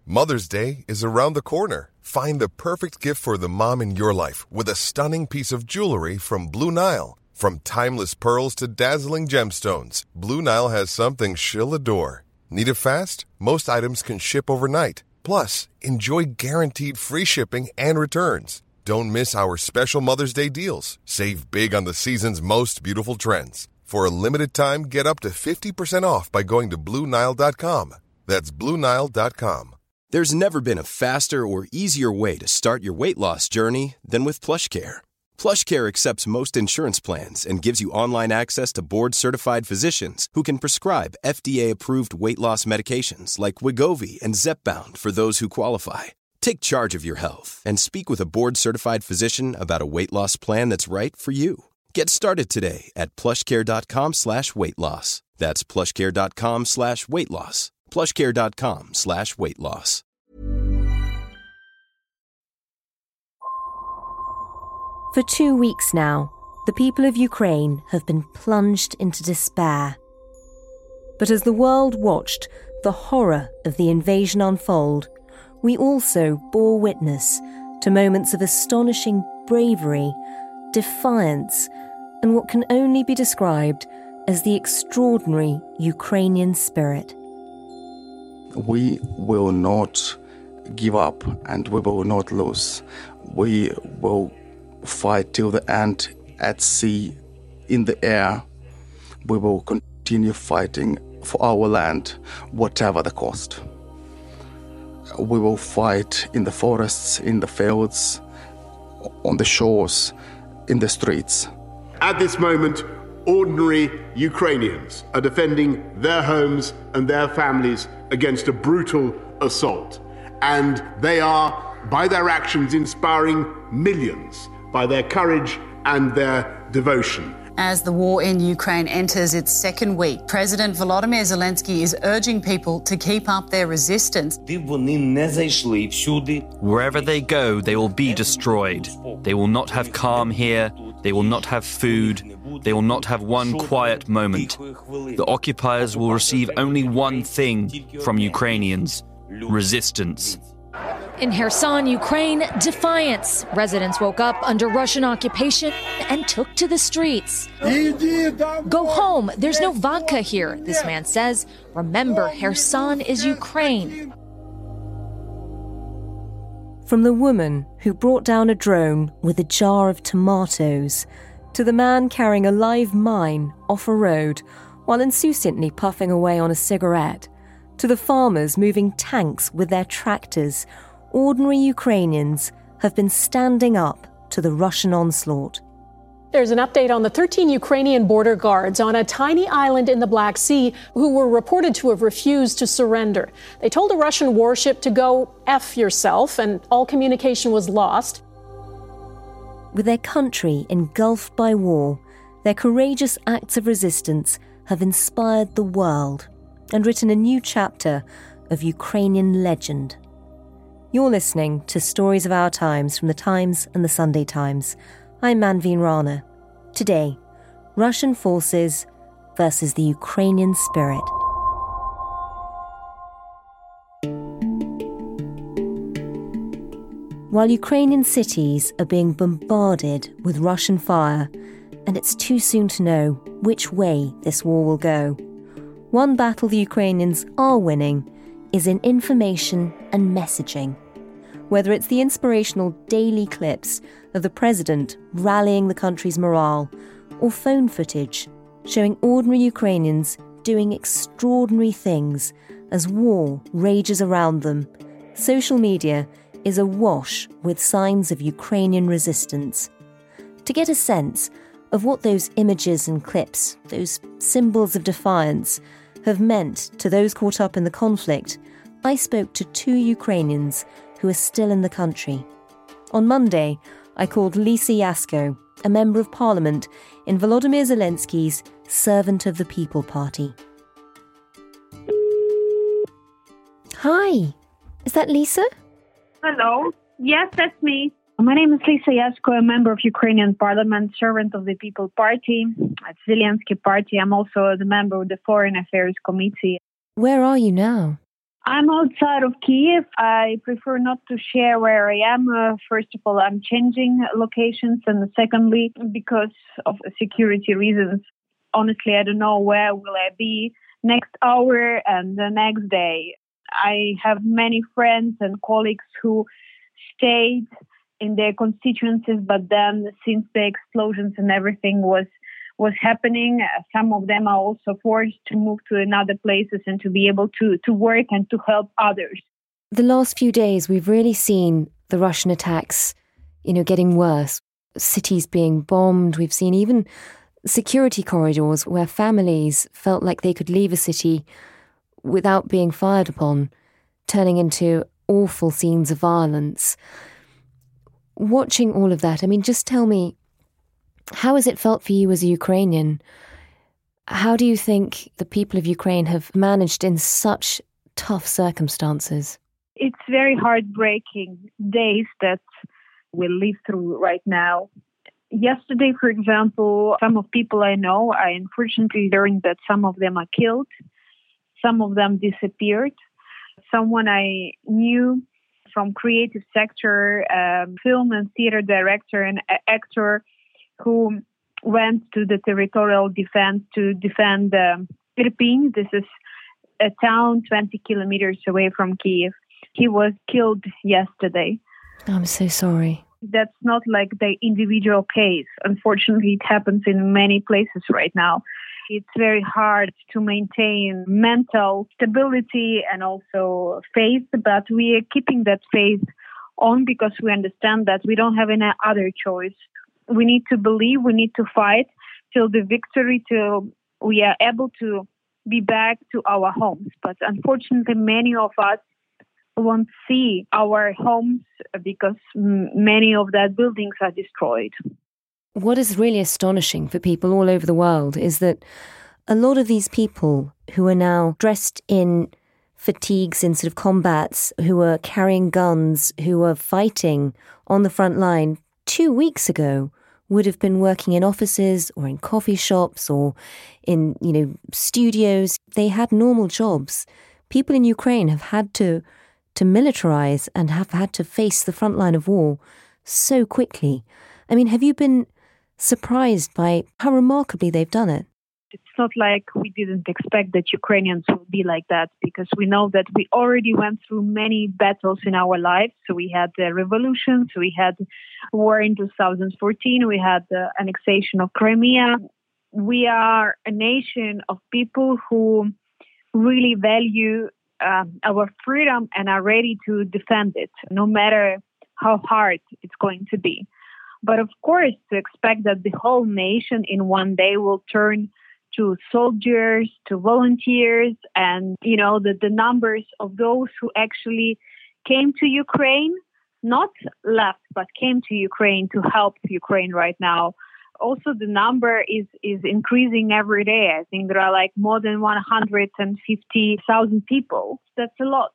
Mother's Day is around the corner. Find the perfect gift for the mom in your life with a stunning piece of jewelry from Blue Nile. From timeless pearls to dazzling gemstones, Blue Nile has something she'll adore. Need it fast? Most items can ship overnight. Plus, enjoy guaranteed free shipping and returns. Don't miss our special Mother's Day deals. Save big on the season's most beautiful trends. For a limited time, get up to 50% off by going to BlueNile.com. That's BlueNile.com. There's never been a faster or easier way to start your weight loss journey than with PlushCare. PlushCare accepts most insurance plans and gives you online access to board-certified physicians who can prescribe FDA-approved weight loss medications like Wegovy and Zepbound for those who qualify. Take charge of your health and speak with a board-certified physician about a weight loss plan that's right for you. Get started today at plushcare.com/weight loss. That's plushcare.com/weight loss. plushcare.com/weight loss. For 2 weeks now, the people of Ukraine have been plunged into despair. But as the world watched the horror of the invasion unfold, we also bore witness to moments of astonishing bravery, defiance, and what can only be described as the extraordinary Ukrainian spirit. We will not give up and we will not lose. We will fight till the end, at sea, in the air. We will continue fighting for our land, whatever the cost. We will fight in the forests, in the fields, on the shores, in the streets. At this moment, ordinary Ukrainians are defending their homes and their families against a brutal assault. And they are, by their actions, inspiring millions by their courage and their devotion. As the war in Ukraine enters its second week, President Volodymyr Zelensky is urging people to keep up their resistance. Wherever they go, they will be destroyed. They will not have calm here. They will not have food. They will not have one quiet moment. The occupiers will receive only one thing from Ukrainians: resistance. In Kherson, Ukraine, defiance. Residents woke up under Russian occupation and took to the streets. Go home. There's no vodka here, this man says. Remember, Kherson is Ukraine. From the woman who brought down a drone with a jar of tomatoes to the man carrying a live mine off a road while insouciantly puffing away on a cigarette, to the farmers moving tanks with their tractors, ordinary Ukrainians have been standing up to the Russian onslaught. There's an update on the 13 Ukrainian border guards on a tiny island in the Black Sea who were reported to have refused to surrender. They told a Russian warship to go F yourself, and all communication was lost. With their country engulfed by war, their courageous acts of resistance have inspired the world and written a new chapter of Ukrainian legend. You're listening to Stories of Our Times from The Times and The Sunday Times. I'm Manveen Rana. Today, Russian forces versus the Ukrainian spirit. While Ukrainian cities are being bombarded with Russian fire, and it's too soon to know which way this war will go, one battle the Ukrainians are winning is in information and messaging. Whether it's the inspirational daily clips of the president rallying the country's morale, or phone footage showing ordinary Ukrainians doing extraordinary things as war rages around them, social media is awash with signs of Ukrainian resistance. To get a sense of what those images and clips, those symbols of defiance, have meant to those caught up in the conflict, I spoke to 2 Ukrainians who are still in the country. On Monday, I called Lisa Yasko, a member of parliament in Volodymyr Zelensky's Servant of the People party. Hi, is that Lisa? Hello. Yes, that's me. My name is Lisa Yasko, a member of Ukrainian Parliament, Servant of the People Party at Zelensky Party. I'm also the member of the Foreign Affairs Committee. Where are you now? I'm outside of Kiev. I prefer not to share where I am. First of all, I'm changing locations. And secondly, because of security reasons, honestly, I don't know where will I be next hour and the next day. I have many friends and colleagues who stayed in their constituencies, but then since the explosions and everything was happening, some of them are also forced to move to another places and to be able to work and to help others. The last few days, we've really seen the Russian attacks, getting worse. Cities being bombed. We've seen even security corridors where families felt like they could leave a city without being fired upon, turning into awful scenes of violence. Watching all of that, just tell me, how has it felt for you as a Ukrainian? How do you think the people of Ukraine have managed in such tough circumstances? It's very heartbreaking days that we live through right now. Yesterday, for example, some of people I know, I unfortunately learned that some of them are killed. Some of them disappeared. Someone I knew from creative sector, film and theater director and actor who went to the territorial defense to defend Irpin. This is a town 20 kilometers away from Kiev. He was killed yesterday. I'm so sorry. That's not like the individual case. Unfortunately, it happens in many places right now. It's very hard to maintain mental stability and also faith, but we are keeping that faith on because we understand that we don't have any other choice. We need to believe, we need to fight till the victory, till we are able to be back to our homes. But unfortunately, many of us won't see our homes because many of that buildings are destroyed. What is really astonishing for people all over the world is that a lot of these people who are now dressed in fatigues in sort of combats, who are carrying guns, who are fighting on the front line 2 weeks ago would have been working in offices or in coffee shops or in, studios. They had normal jobs. People in Ukraine have had to militarize and have had to face the front line of war so quickly. Have you been surprised by how remarkably they've done it? It's not like we didn't expect that Ukrainians will be like that, because we know that we already went through many battles in our lives. So we had the revolutions, we had war in 2014, we had the annexation of Crimea. We are a nation of people who really value our freedom and are ready to defend it, no matter how hard it's going to be. But of course, to expect that the whole nation in one day will turn to soldiers, to volunteers, and, the numbers of those who actually came to Ukraine, not left, but came to Ukraine to help Ukraine right now. Also, the number is increasing every day. I think there are like more than 150,000 people. That's a lot.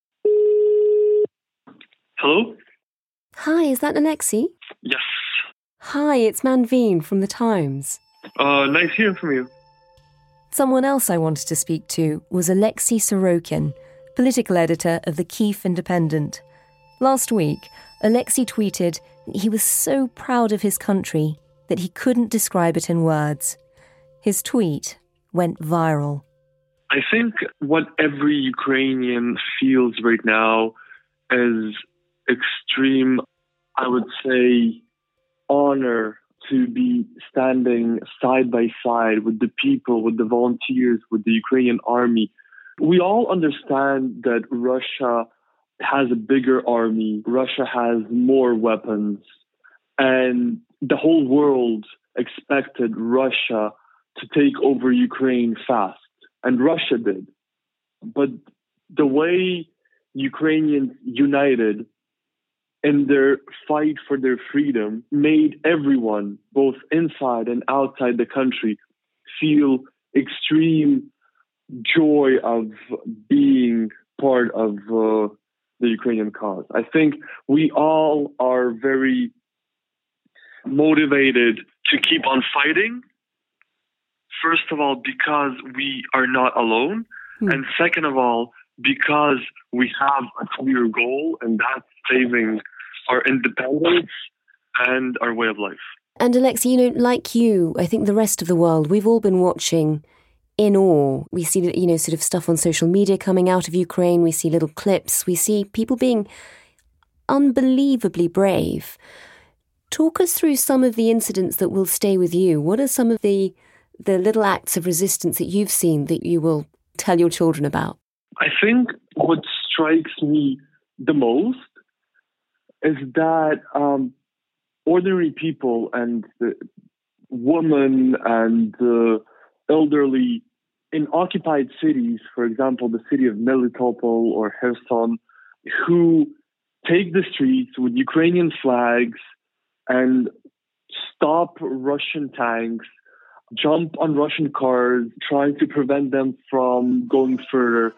Hello? Hi, is that Alexei? Yes. Hi, it's Manveen from The Times. Nice hearing from you. Someone else I wanted to speak to was Alexei Sorokin, political editor of the Kyiv Independent. Last week, Alexei tweeted that he was so proud of his country that he couldn't describe it in words. His tweet went viral. I think what every Ukrainian feels right now is extreme, I would say, honor to be standing side by side with the people, with the volunteers, with the Ukrainian army. We all understand that Russia has a bigger army, Russia has more weapons, and the whole world expected Russia to take over Ukraine fast, and Russia did. But the way Ukrainians united in their fight for their freedom made everyone, both inside and outside the country, feel extreme joy of being part of the Ukrainian cause. I think we all are very motivated to keep on fighting. First of all, because we are not alone. And second of all, because we have a clear goal, and that's saving our independence and our way of life. And Alexei, like you, I think the rest of the world, we've all been watching in awe. We see, sort of stuff on social media coming out of Ukraine. We see little clips. We see people being unbelievably brave. Talk us through some of the incidents that will stay with you. What are some of the little acts of resistance that you've seen that you will tell your children about? I think what strikes me the most is that ordinary people and the women and the elderly in occupied cities, for example, the city of Melitopol or Kherson, who take the streets with Ukrainian flags and stop Russian tanks, jump on Russian cars, trying to prevent them from going further.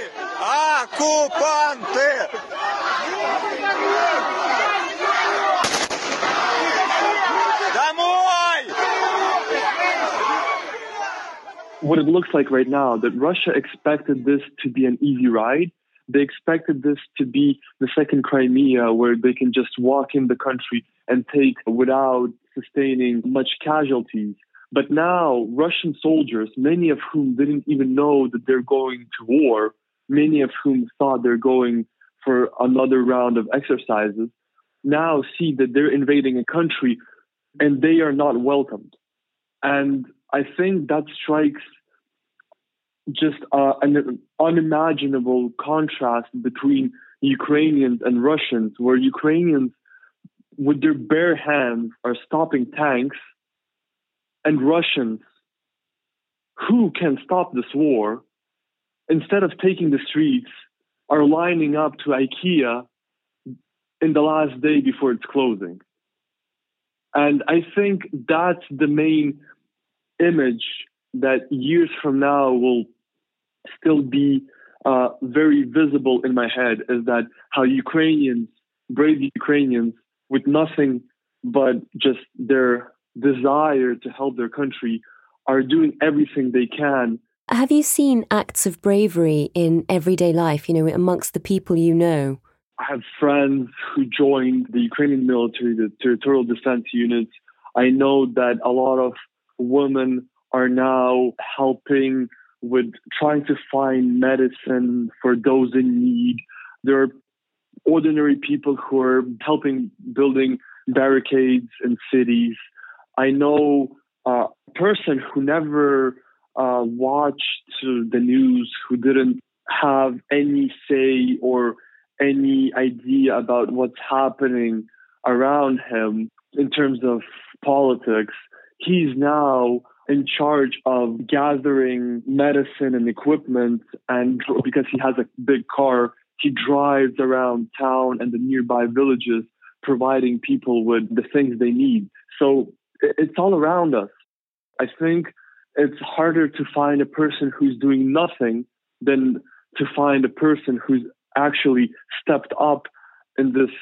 What it looks like right now, that Russia expected this to be an easy ride. They expected this to be the second Crimea, where they can just walk in the country and take without sustaining much casualties. But now Russian soldiers, many of whom didn't even know that they're going to war, many of whom thought they're going for another round of exercises, now see that they're invading a country and they are not welcomed. And I think that strikes just an unimaginable contrast between Ukrainians and Russians, where Ukrainians, with their bare hands, are stopping tanks, and Russians, who can stop this war, instead of taking the streets, are lining up to IKEA in the last day before it's closing. And I think that's the main image that years from now will still be very visible in my head, is that how Ukrainians, brave Ukrainians, with nothing but just their desire to help their country, are doing everything they can. Have you seen acts of bravery in everyday life, amongst the people you know? I have friends who joined the Ukrainian military, the territorial defense units. I know that a lot of women are now helping with trying to find medicine for those in need. There are ordinary people who are helping building barricades in cities. I know a person who never watched the news, who didn't have any say or any idea about what's happening around him in terms of politics. He's now in charge of gathering medicine and equipment, and because he has a big car, he drives around town and the nearby villages, providing people with the things they need. So it's all around us. I think it's harder to find a person who's doing nothing than to find a person who's actually stepped up in this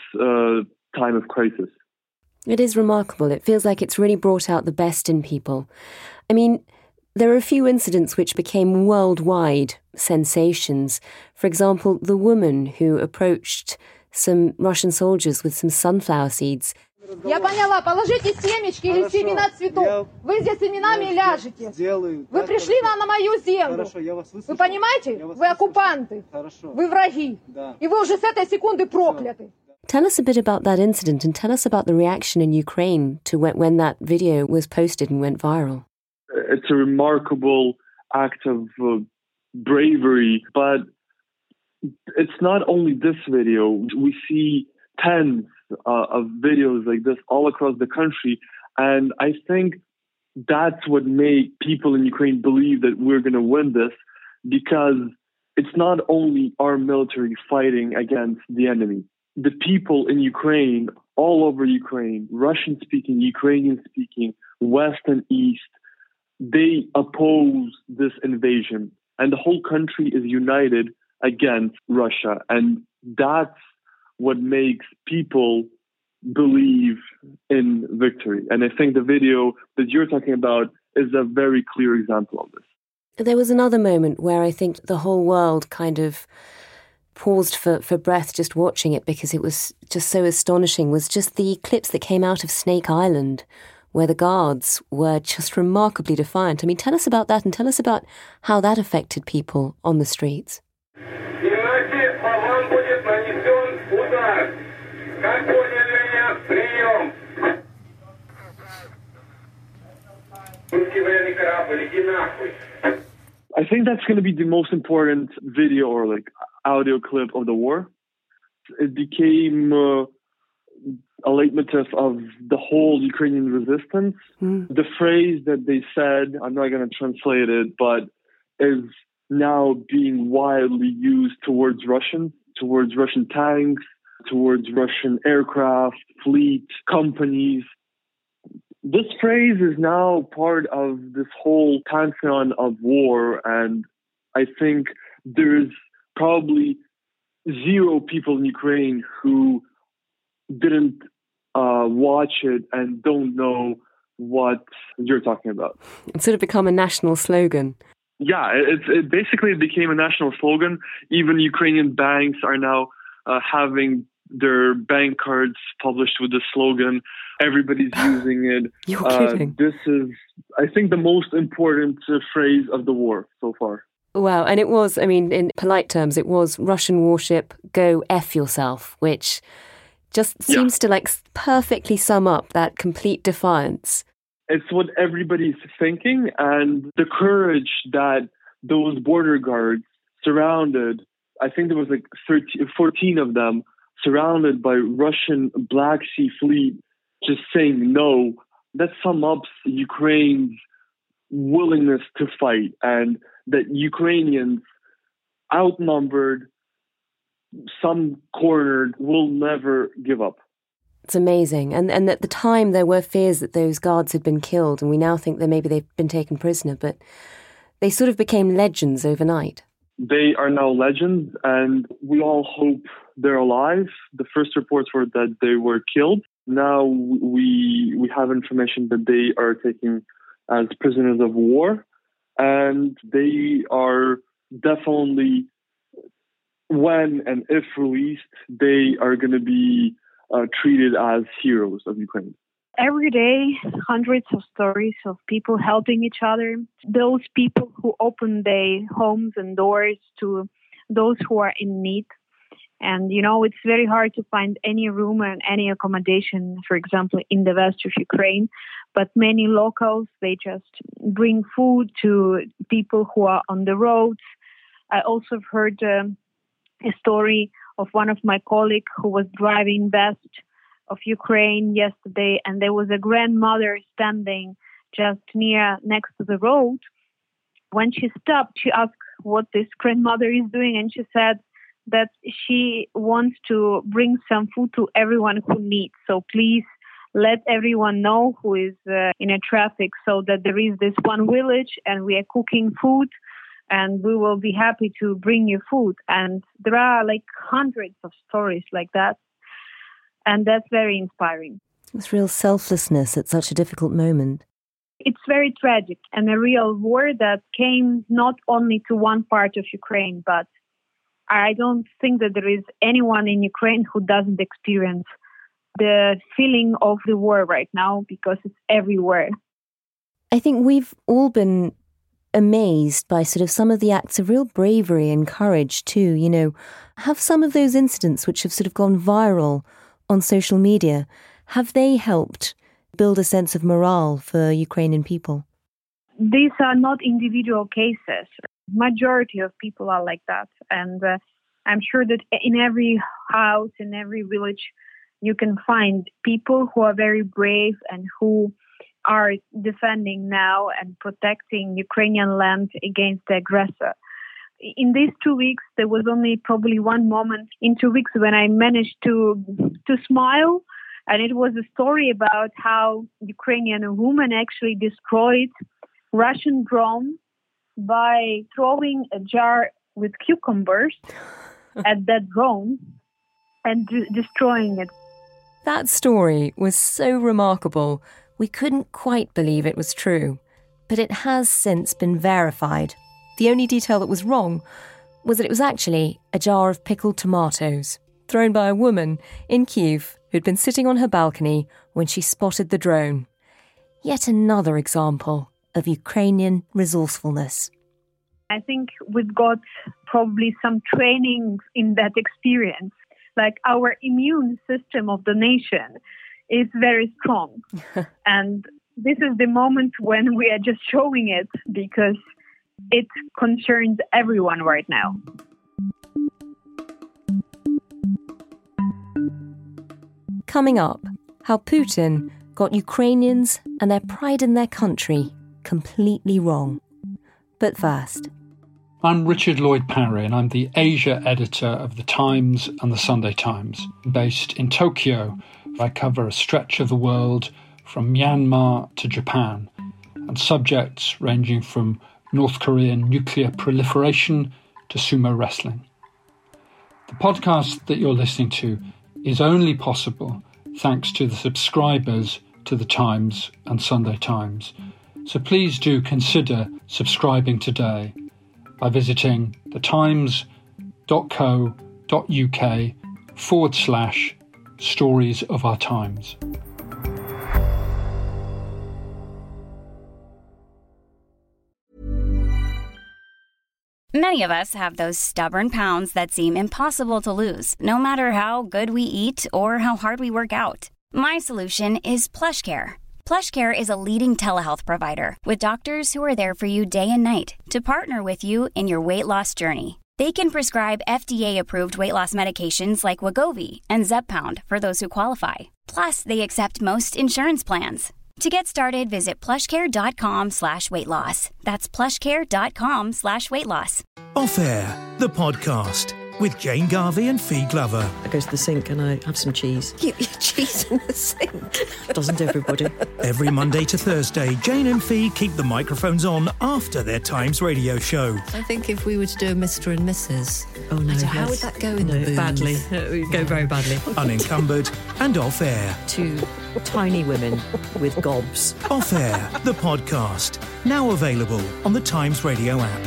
time of crisis. It is remarkable. It feels like it's really brought out the best in people. I mean, there are a few incidents which became worldwide sensations. For example, the woman who approached some Russian soldiers with some sunflower seeds. Я поняла, положите семечки или семена цветов. Вы здесь семенами ляжете. Вы пришли на мою землю. Вы понимаете? Вы оккупанты. Вы враги. И вы уже с этой секунды прокляты. Tell us a bit about that incident and tell us about the reaction in Ukraine to when that video was posted and went viral. It's a remarkable act of bravery, but it's not only this video. We see tens of videos like this all across the country, and I think that's what made people in Ukraine believe that we're going to win this, because it's not only our military fighting against the enemy. The people in Ukraine, all over Ukraine, Russian-speaking, Ukrainian-speaking, West and East, they oppose this invasion. And the whole country is united against Russia. And that's what makes people believe in victory. And I think the video that you're talking about is a very clear example of this. There was another moment where I think the whole world kind of paused for breath just watching it, because it was just so astonishing, was just the clips that came out of Snake Island, where the guards were just remarkably defiant. I mean, tell us about that, and tell us about how that affected people on the streets. I think that's going to be the most important video or like audio clip of the war. It became a leitmotif of the whole Ukrainian resistance. The phrase that they said, I'm not going to translate it, but is now being widely used towards Russian tanks, towards Russian aircraft, fleet, companies. This phrase is now part of this whole pantheon of war, and I think there's probably zero people in Ukraine who didn't watch it and don't know what you're talking about. It's sort of become a national slogan. Yeah, it basically became a national slogan. Even Ukrainian banks are now having their bank cards published with the slogan. Everybody's using it. You're kidding. This is, I think, the most important phrase of the war so far. Wow, and it was, I mean, in polite terms, it was Russian warship, go F yourself, which just seems to like perfectly sum up that complete defiance. It's what everybody's thinking, and the courage that those border guards surrounded, I think there was like 14 of them, surrounded by Russian Black Sea fleet, just saying no, that sums up Ukraine's willingness to fight, and that Ukrainians, outnumbered, some cornered, will never give up. It's amazing. And at the time there were fears that those guards had been killed, and we now think that maybe they've been taken prisoner, but they sort of became legends overnight. They are now legends, and we all hope they're alive. The first reports were that they were killed. Now we have information that they are taken as prisoners of war, and they are definitely, when and if released, they are going to be treated as heroes of Ukraine. Every day, hundreds of stories of people helping each other. Those people who open their homes and doors to those who are in need. And, you know, it's very hard to find any room and any accommodation, for example, in the west of Ukraine. But many locals, they just bring food to people who are on the roads. I also heard a story of one of my colleagues who was driving west of Ukraine yesterday, and there was a grandmother standing just next to the road. When she stopped, she asked what this grandmother is doing, and she said that she wants to bring some food to everyone who needs. So please let everyone know who is in a traffic, so that there is this one village and we are cooking food, and we will be happy to bring you food. And there are like hundreds of stories like that. And that's very inspiring. It's real selflessness at such a difficult moment. It's very tragic, and a real war that came not only to one part of Ukraine, but I don't think that there is anyone in Ukraine who doesn't experience the feeling of the war right now, because it's everywhere. I think we've all been amazed by sort of some of the acts of real bravery and courage too. You know, have some of those incidents which have sort of gone viral on social media, have they helped build a sense of morale for Ukrainian people? These are not individual cases. Majority of people are like that. And I'm sure that in every house, in every village, you can find people who are very brave and who are defending now and protecting Ukrainian land against the aggressor. In these 2 weeks, there was only probably one moment in 2 weeks when I managed to smile. And it was a story about how Ukrainian woman actually destroyed Russian drone by throwing a jar with cucumbers at that drone and destroying it. That story was so remarkable, we couldn't quite believe it was true. But it has since been verified The only detail that was wrong was that it was actually a jar of pickled tomatoes thrown by a woman in Kyiv who'd been sitting on her balcony when she spotted the drone. Yet another example of Ukrainian resourcefulness. I think we've got probably some training in that experience. Like, our immune system of the nation is very strong. And this is the moment when we are just showing it, because it concerns everyone right now. Coming up, how Putin got Ukrainians and their pride in their country completely wrong. But first, I'm Richard Lloyd Parry, and I'm the Asia editor of The Times and The Sunday Times. Based in Tokyo, I cover a stretch of the world from Myanmar to Japan, and subjects ranging from North Korean nuclear proliferation to sumo wrestling. The podcast that you're listening to is only possible thanks to the subscribers to The Times and Sunday Times. So please do consider subscribing today by visiting thetimes.co.uk/stories of our times. Many of us have those stubborn pounds that seem impossible to lose, no matter how good we eat or how hard we work out. My solution is PlushCare. PlushCare is a leading telehealth provider with doctors who are there for you day and night to partner with you in your weight loss journey. They can prescribe FDA-approved weight loss medications like Wegovy and Zepbound for those who qualify. Plus, they accept most insurance plans. To get started, visit plushcare.com/weightloss. That's plushcare.com/weightloss. Off Air, the podcast with Jane Garvey and Fee Glover. I go to the sink and I have some cheese. Keep your cheese in the sink. Doesn't everybody? Every Monday to Thursday, Jane and Fee keep the microphones on after their Times radio show. I think if we were to do a Mr. and Mrs. Oh no, how would that go in the booth? Badly. It would go very badly. Unencumbered and Off Air. Two tiny women with gobs. Off Air, the podcast. Now available on the Times radio app.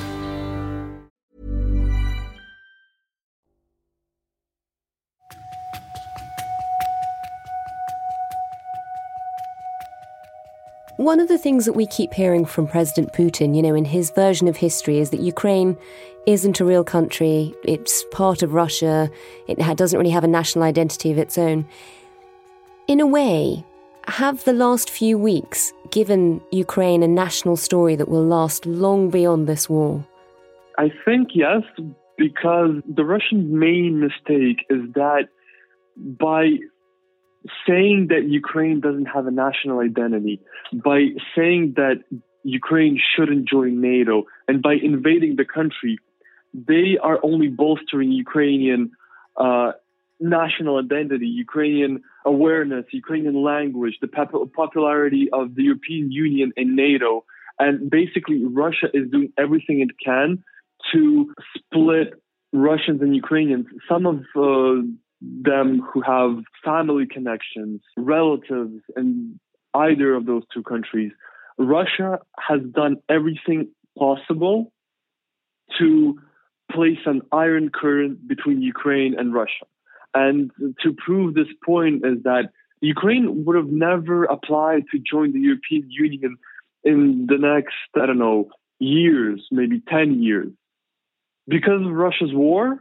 One of the things that we keep hearing from President Putin, in his version of history, is that Ukraine isn't a real country. It's part of Russia. It doesn't really have a national identity of its own. In a way, have the last few weeks given Ukraine a national story that will last long beyond this war? I think yes, because the Russians' main mistake is that by saying that Ukraine doesn't have a national identity, by saying that Ukraine shouldn't join NATO, and by invading the country, they are only bolstering Ukrainian national identity, Ukrainian awareness, Ukrainian language, the popularity of the European Union and NATO. And basically, Russia is doing everything it can to split Russians and Ukrainians. Some of them who have family connections, relatives in either of those two countries. Russia has done everything possible to place an iron curtain between Ukraine and Russia. And to prove this point is that Ukraine would have never applied to join the European Union in the next, years, maybe 10 years. Because of Russia's war,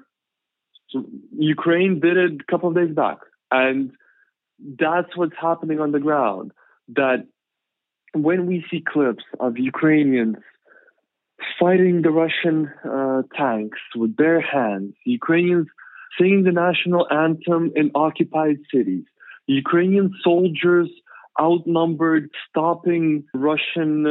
Ukraine did it a couple of days back. And that's what's happening on the ground. That when we see clips of Ukrainians fighting the Russian tanks with bare hands, Ukrainians singing the national anthem in occupied cities, Ukrainian soldiers outnumbered stopping Russian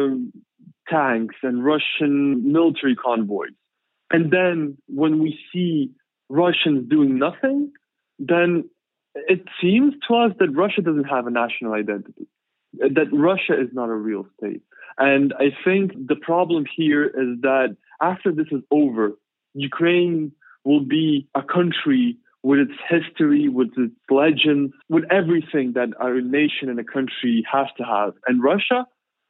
tanks and Russian military convoys. And then when we see Russians doing nothing, then it seems to us that Russia doesn't have a national identity, that Russia is not a real state. And I think the problem here is that after this is over, Ukraine will be a country with its history, with its legends, with everything that our nation and a country has to have. And Russia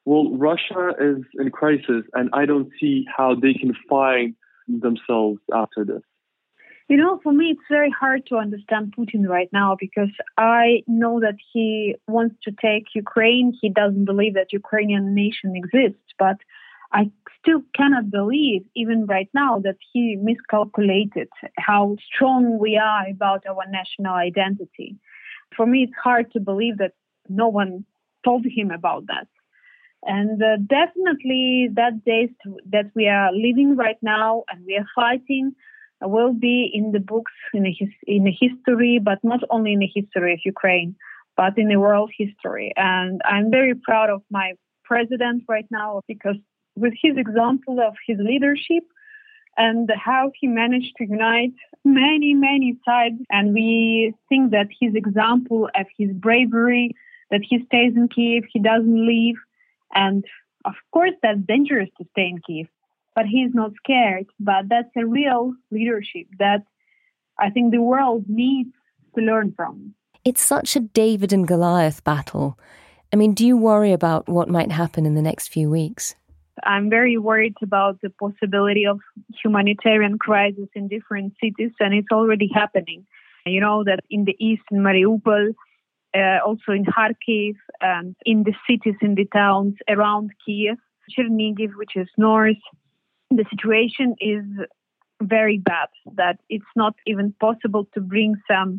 Well, Russia is in crisis, and I don't see how they can find themselves after this. You know, for me, it's very hard to understand Putin right now because I know that he wants to take Ukraine. He doesn't believe that Ukrainian nation exists, but I still cannot believe, even right now, that he miscalculated how strong we are about our national identity. For me, it's hard to believe that no one told him about that. And definitely that days that we are living right now and we are fighting will be in the books, in the history, but not only in the history of Ukraine, but in the world history. And I'm very proud of my president right now because with his example of his leadership and how he managed to unite many, many sides. And we think that his example of his bravery, that he stays in Kiev, he doesn't leave. And of course, that's dangerous to stay in Kiev, but he's not scared. But that's a real leadership that I think the world needs to learn from. It's such a David and Goliath battle. I mean, do you worry about what might happen in the next few weeks? I'm very worried about the possibility of humanitarian crisis in different cities, and it's already happening. You know that in the east, in Mariupol, also in Kharkiv, and in the cities, in the towns around Kiev, Chernihiv, which is north, the situation is very bad, that it's not even possible to bring some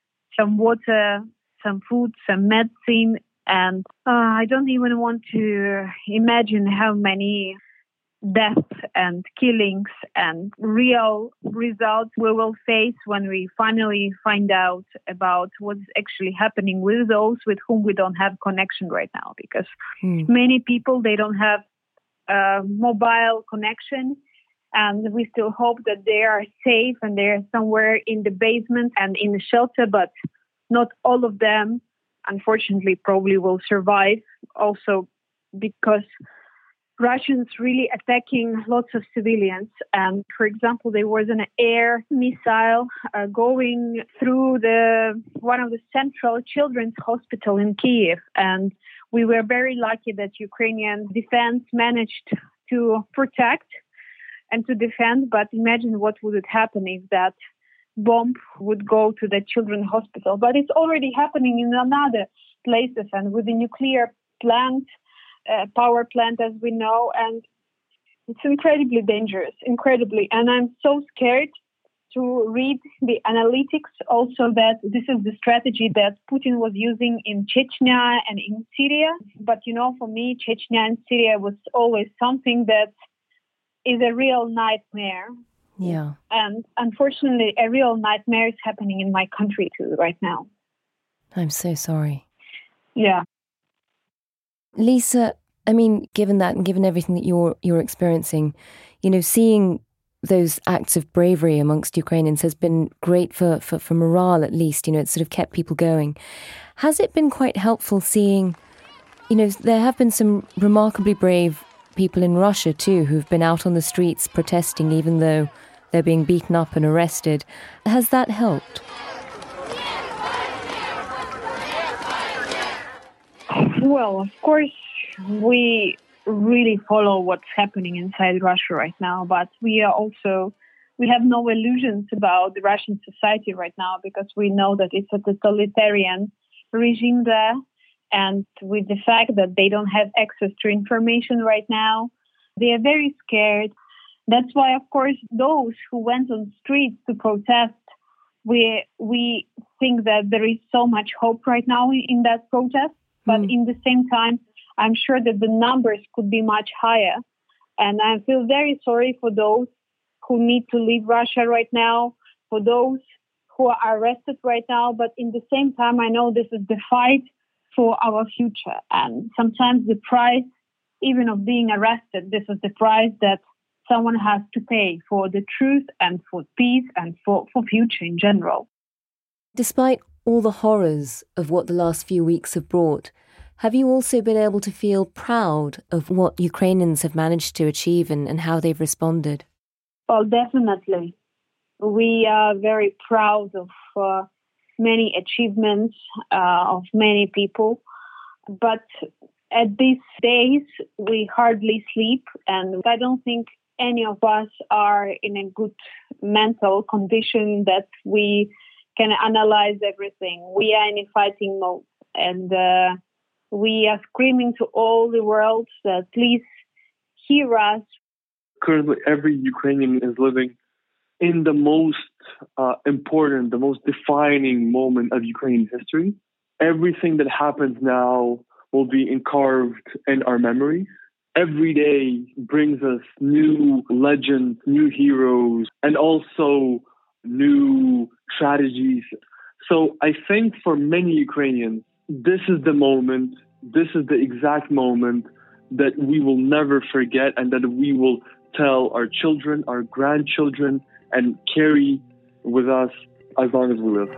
water, some food, some medicine. And I don't even want to imagine how many deaths and killings and real results we will face when we finally find out about what's actually happening with those with whom we don't have connection right now. Because many people, they don't have mobile connection. And we still hope that they are safe and they're somewhere in the basement and in the shelter. But not all of them, unfortunately, probably will survive also because Russians really attacking lots of civilians. And for example, there was an air missile going through one of the central children's hospital in Kiev. And we were very lucky that Ukrainian defense managed to protect and to defend. But imagine what would happen if that bomb would go to the children's hospital. But it's already happening in other places and with the nuclear plant, power plant, as we know. And it's incredibly dangerous, incredibly. And I'm so scared to read the analytics also that this is the strategy that Putin was using in Chechnya and in Syria. But, you know, for me, Chechnya and Syria was always something that is a real nightmare. Yeah. And unfortunately, a real nightmare is happening in my country too right now. I'm so sorry. Yeah. Lisa, I mean, given that and given everything that you're experiencing, you know, seeing those acts of bravery amongst Ukrainians has been great for morale, at least. You know, it's sort of kept people going. Has it been quite helpful seeing, you know, there have been some remarkably brave people in Russia too who've been out on the streets protesting even though they're being beaten up and arrested. Has that helped? Well, of course, we really follow what's happening inside Russia right now, but we have no illusions about the Russian society right now because we know that it's a totalitarian regime there. And with the fact that they don't have access to information right now, they are very scared. That's why, of course, those who went on streets to protest, we think that there is so much hope right now in that protest. But in the same time, I'm sure that the numbers could be much higher. And I feel very sorry for those who need to leave Russia right now, for those who are arrested right now. But in the same time, I know this is the fight for our future. And sometimes the price, even of being arrested, this is the price that someone has to pay for the truth and for peace and for future in general. Despite all the horrors of what the last few weeks have brought, have you also been able to feel proud of what Ukrainians have managed to achieve and how they've responded? Well, definitely. We are very proud of many achievements of many people. But At these days, we hardly sleep, and I don't think any of us are in a good mental condition that we can analyze everything. We are in a fighting mode, and we are screaming to all the world that please hear us. Currently, every Ukrainian is living in the most important, the most defining moment of Ukrainian history. Everything that happens now will be carved in our memories. Every day brings us new legends, new heroes, and also new tragedies. So I think for many Ukrainians, this is the moment, this is the exact moment that we will never forget and that we will tell our children, our grandchildren, and carry with us as long as we live.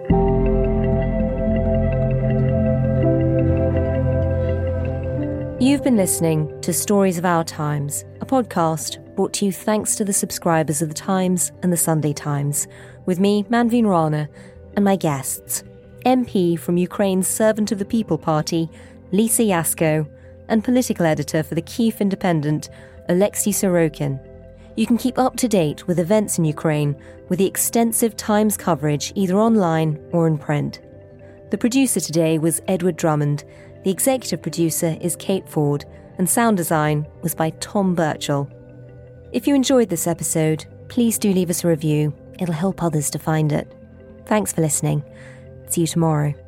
You've been listening to Stories of Our Times, a podcast brought to you thanks to the subscribers of The Times and The Sunday Times, with me, Manveen Rana, and my guests, MP from Ukraine's Servant of the People Party, Lisa Yasko, and political editor for the Kyiv Independent, Alexei Sorokin. You can keep up to date with events in Ukraine with the extensive Times coverage either online or in print. The producer today was Edward Drummond, the executive producer is Kate Ford, and sound design was by Tom Birchall. If you enjoyed this episode, please do leave us a review. It'll help others to find it. Thanks for listening. See you tomorrow.